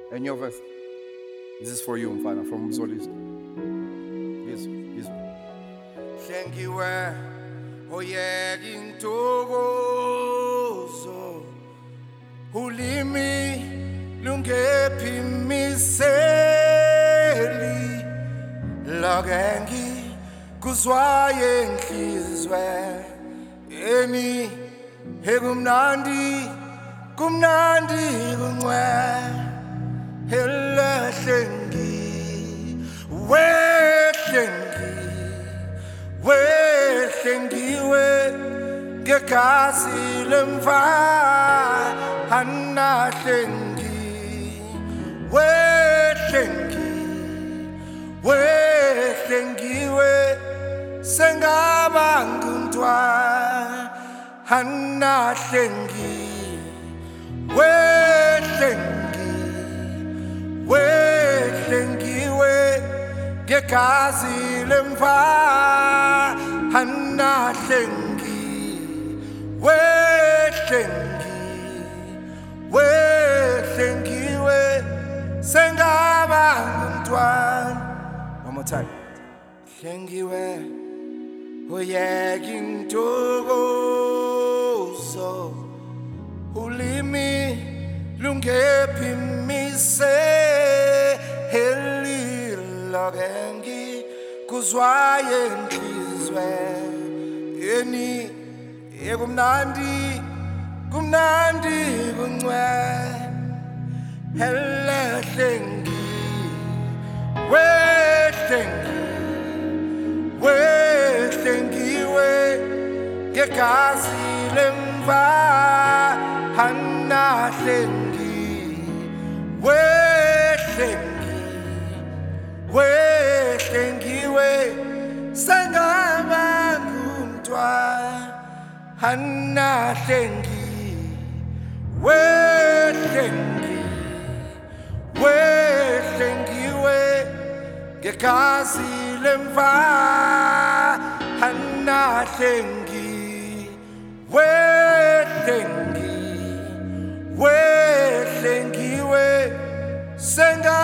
And your verse. This is for you, Mfana, from Mzolist. Yes, yes. Thank you, oh yeah, intogozo. Ulimi lungephi miseli. Lagengi kuzwaye enhlizwe. Eni hekumnandi kumnandi kuncwe. Helahlengi wehlengiwe ngegazi lemvana hlengi wehlengiwe sengaba ngumntwana hlengi wehlengiwe ngegazi lemvana hlengi wehlengiwe sengaba ngumntwana. One more time. Hlengiwe uyeka intokozo. Ulimi lungephi miseli. Lagengi kuzwaye enhlizwe. Eni kumnandi kuncwe. Helahlengi wehlengiwe ngegazi lemvana hlengi wehlengiwe sengaba ngumntwana hlengi wehlengiwe ngegazi lemvana hlengi wehlengiwe senga